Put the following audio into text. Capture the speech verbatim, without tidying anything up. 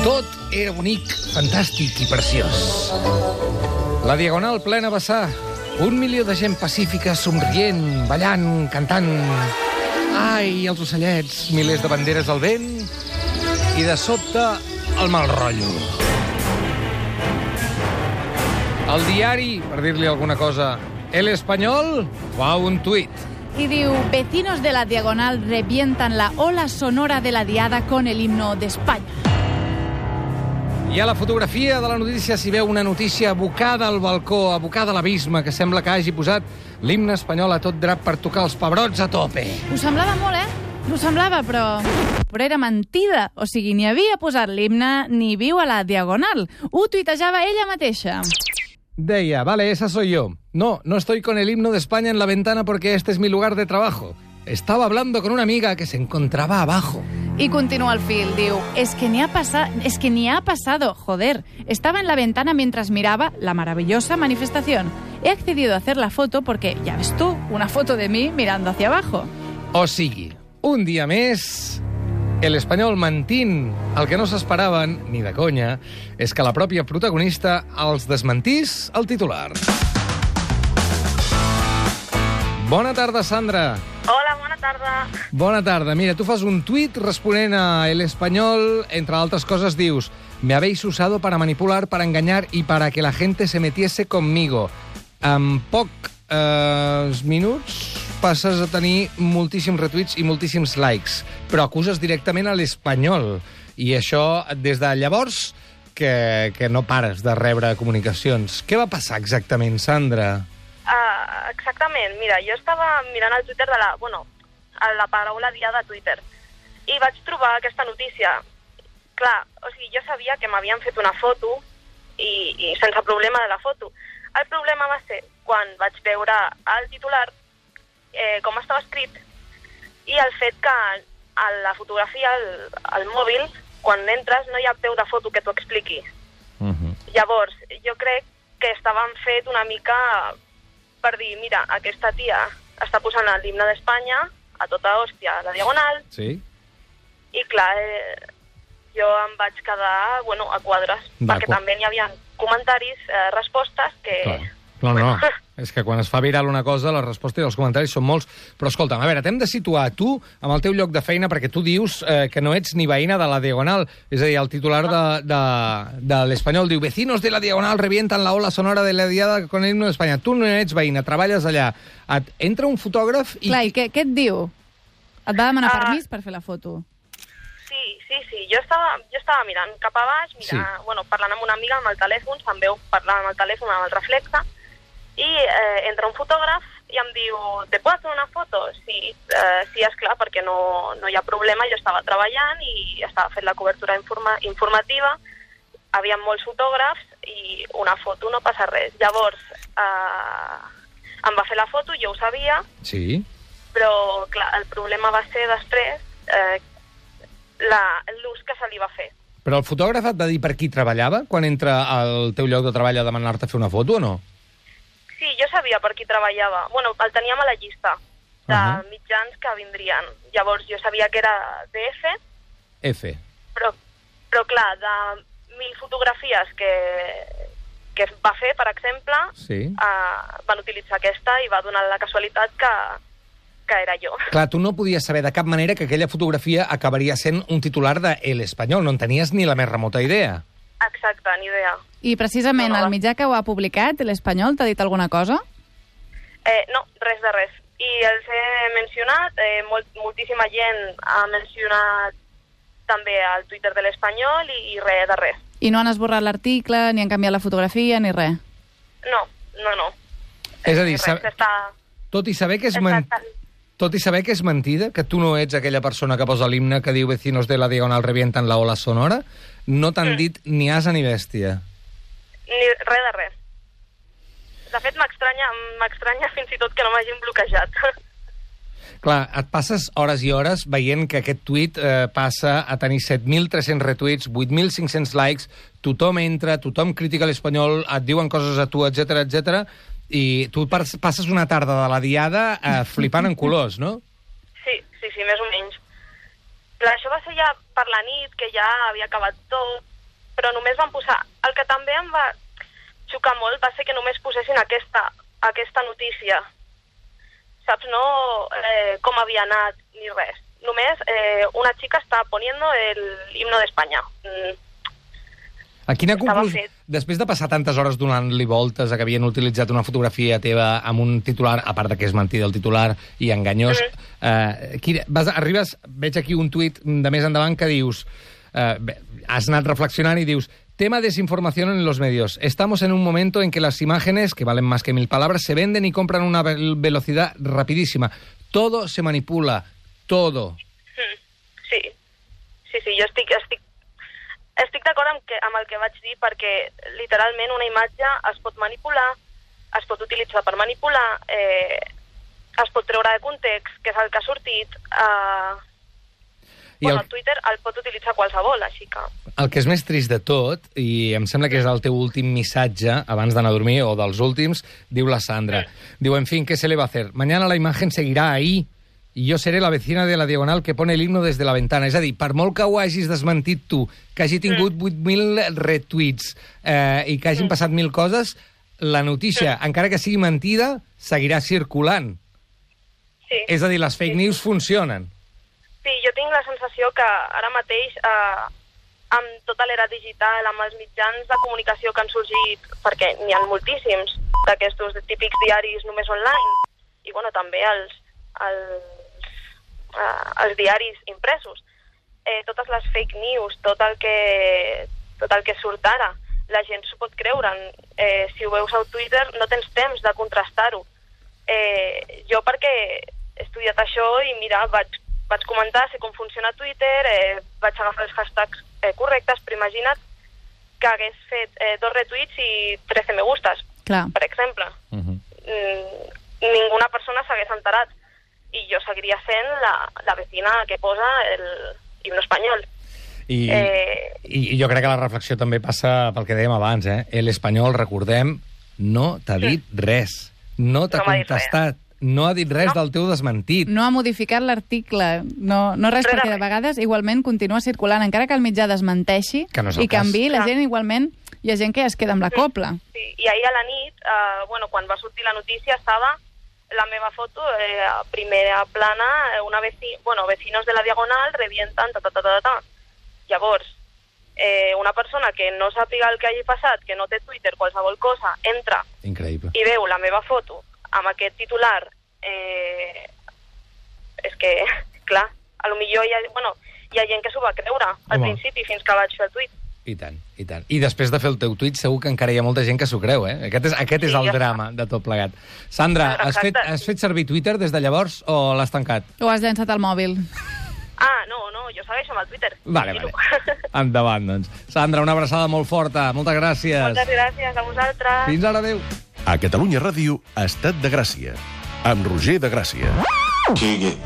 Tot era bonic, fantàstic i preciós. La Diagonal plena vessar. Un milió de gent pacífica, somrient, ballant, cantant. Ai, els ocellets, milers de banderes al vent. I de sobte, el mal rotllo. El diari, per dir-li alguna cosa, El Español, fa un tuit. Y diu, vecinos de la Diagonal revientan la ola sonora de la diada con el himno de España. I a la fotografia de la notícia s'hi veu una notícia abocada al balcó, abocada a l'abisme, que sembla que hagi posat l'himne espanyol a tot drap per tocar els pebrots a tope. Ho semblava molt, eh? Ho semblava, però... Però era mentida. O sigui, ni havia posat l'himne ni viu a la Diagonal. Ho tuitejava ella mateixa. Deia, vale, esa soy yo. No, no estoy con el himno de España en la ventana porque este es mi lugar de trabajo. Estaba hablando con una amiga que se encontraba abajo. Y continúa el fil, diu, es que ni ha pasado, es que ni ha pasado, joder. Estaba en la ventana mientras miraba la maravillosa manifestación. He accedido a hacer la foto porque, ya ves tú, una foto de mí mirando hacia abajo. O sigui, un dia més, El Espanyol mentint. El que no s'esperaven, ni de conya, és que la pròpia protagonista els desmentís el titular. Bona tarda, Sandra. Hola, bona tarda. Bona tarda. Mira, tu fas un tuit responent a El Español, entre altres coses dius: me habéis usado para manipular, para engañar y para que la gente se metiese conmigo. En poc eh, minuts passes a tenir moltíssims retuits i moltíssims likes, però acuses directament a l'Espanyol. I això, des de llavors, que, que no pares de rebre comunicacions. Què va passar exactament, Sandra? Uh, exactament. Mira, jo estava mirant el Twitter de la... Bueno, la paraula dia de Twitter, i vaig trobar aquesta notícia. Clar, o sigui, jo sabia que m'havien fet una foto i, i sense problema de la foto. El problema va ser quan vaig veure el titular, eh, com estava escrit, i el fet que a la fotografia, al, al mòbil, quan entres, no hi ha peu de foto que t'ho expliqui. Uh-huh. Llavors, jo crec que estaven fet una mica per dir, mira, aquesta tia està posant l'himne d'Espanya a tota hòstia a la Diagonal. Sí. I clar, eh, jo em vaig quedar, bueno, a quadres, perquè també n'hi havia comentaris, eh, respostes que... Clar. No, no, és que quan es fa viral una cosa, la resposta i els comentaris són molts. Però escolta'm, a veure, t'hem de situar tu amb el teu lloc de feina, perquè tu dius eh, que no ets ni veïna de la Diagonal. És a dir, el titular de, de, de l'Espanyol diu: vecinos de la Diagonal revientan la ola sonora de la diada con el himno d'Espanya. Tu no ets veïna, treballes allà. Et entra un fotògraf i... Clar, i què, què et diu? Et va demanar uh, permís per fer la foto? Sí, sí, sí. Jo estava, jo estava mirant cap a baix, mirant, sí. bueno, parlant amb una amiga amb el telèfon, se'n veu parlant amb el telèfon amb el reflexe, i eh, entra un fotògraf i em diu: ¿te puedo hacer una foto? Sí, eh, sí, esclar, perquè no, no hi ha problema. Jo estava treballant i estava fent la cobertura informa informativa, havia molts fotògrafs i una foto no passa res. Llavors, eh, em va fer la foto, jo ho sabia, sí. Però clar, el problema va ser després eh, l'ús que se li va fer. Però el fotògraf et va dir per qui treballava quan entra al teu lloc de treball a demanar-te fer una foto o no? Sí, jo sabia per qui treballava. Bueno, el teníem a la llista de uh-huh. mitjans que vindrien. Llavors jo sabia que era de F. F. Però, però clar, de mil fotografies que, que va fer, per exemple, sí. uh, van utilitzar aquesta i va donar la casualitat que, que era jo. Clar, tu no podies saber de cap manera que aquella fotografia acabaria sent un titular de El Espanyol. No en tenies ni la més remota idea. Exacte, ni idea. I precisament no, no, el mitjà que ho ha publicat, l'Espanyol, t'ha dit alguna cosa? Eh, no, res de res. I els he mencionat, eh, molt, moltíssima gent ha mencionat també al Twitter de l'Espanyol i, i res de res. I no han esborrat l'article, ni han canviat la fotografia, ni res? No, no, no. És a dir, res, sab... està... tot i saber que és men... tot i saber que és mentida, que tu no ets aquella persona que posa l'himne que diu vecinos de la Diagonal revientan la ola sonora, no t'han mm. dit ni asa ni bèstia. Ni res de res. De fet, m'estranya m'estranya fins i tot que no m'hagin bloquejat. Clar, et passes hores i hores veient que aquest tuit eh, passa a tenir set mil tres-cents retuits, vuit mil cinc-cents likes, tothom entra, tothom critica l'Espanyol, et diuen coses a tu, etcètera, etcètera, i tu passes una tarda de la diada eh, flipant en colors, no? Sí, sí, sí, més o menys. Clar, això va ser ja per la nit, que ja havia acabat tot, però només van posar... El que també em va xocar molt va ser que només posessin aquesta, aquesta notícia. Saps, no eh, com havia anat ni res. Només eh, una xica està poniendo el himno d'Espanya. Mm. A quina Estava conclusió... fet. Després de passar tantes hores donant-li voltes a que havien utilitzat una fotografia teva amb un titular, a part de que és mentida el titular i enganyós, mm-hmm. eh, quina, vas, arribes, veig aquí un tuit de més endavant que dius... Eh, bé, has anat reflexionant i dius... Tema desinformación en los medios. Estamos en un momento en que las imágenes, que valen más que mil palabras, se venden y compran a una ve- velocidad rapidísima. Todo se manipula. Todo. Sí, sí, sí, jo estic, estic, estic d'acord amb, que, amb el que vaig dir perquè literalment una imatge es pot manipular, es pot utilitzar per manipular, eh, es pot treure de context, que és el que ha sortit... Eh, I bueno, el... Twitter el pot utilitzar qualsevol, així que... El que és més trist de tot, i em sembla que és el teu últim missatge abans d'anar a dormir, o dels últims, diu la Sandra. Sí. Diu, en fin, ¿qué se le va a hacer? Mañana la imagen seguirá ahí y yo seré la vecina de la Diagonal que pone el himno desde la ventana. És a dir, per molt que ho hagis desmentit tu, que hagi tingut vuit mil retweets eh, i que hagin passat mil coses, la notícia, encara que sigui mentida, seguirà circulant. Sí. És a dir, les fake news funcionen. Sí, jo tinc la sensació que ara mateix, eh, amb tota l'era digital, amb els mitjans de comunicació que han sorgit, perquè n'hi ha moltíssims d'aquestos típics diaris només online, i bueno, també els, els, eh, els diaris impresos. Eh, totes les fake news, tot el que, tot el que surt ara, la gent s'ho pot creure. Eh, si ho veus al Twitter no tens temps de contrastar-ho. Eh, jo perquè he estudiat això i mira, vaig vaig comentar, sé com funciona Twitter, eh, vaig agafar els hashtags eh, correctes, però imagina't que hagués fet eh, dos retuits i trece me gustes, Clar. per exemple. Uh-huh. Mm, ninguna persona s'hagués enterat i jo seguiria sent la, la vecina que posa el himno espanyol. I, Eh, I jo crec que la reflexió també passa pel que dèiem abans, eh? L'espanyol, recordem, no t'ha dit res. No t'ha No m'ha dit contestat. No ha dit res No. del teu desmentit. No ha modificat l'article, no, no res, Res de perquè de res. vegades igualment continua circulant, encara que el mitjà desmenteixi Que no és el i canvi, la Clar. gent igualment, hi ha gent que ja es queda amb la copla. Sí, i ahir a la nit, eh, bueno, quan va sortir la notícia, estava la meva foto, eh, a primera plana, eh, una veci... bueno, vecinos de la Diagonal revientan, ta, ta, ta, ta, ta. Llavors, eh, una persona que no sàpiga el que hagi passat, que no té Twitter, qualsevol cosa, entra Increïble. i veu la meva foto amb aquest titular, eh, és que, clar, a lo millor hi ha, bueno, hi ha gent que s'ho va creure al Home. principi, fins que vaig fer el tuit. I tant, i tant. I després de fer el teu tuit, segur que encara hi ha molta gent que s'ho creu, eh? Aquest és, aquest Sí, és el ja està. drama de tot plegat. Sandra, has fet, Exacte. has fet servir Twitter des de llavors o l'has tancat? O has llançat al mòbil. Ah, no, no, jo segueixo amb el Twitter. Vale, Tranquilo. vale. Endavant, doncs. Sandra, una abraçada molt forta. Moltes gràcies. Moltes gràcies a vosaltres. Fins ara, adéu. A Catalunya Ràdio, Estat de Gràcia, amb Roger de Gràcia.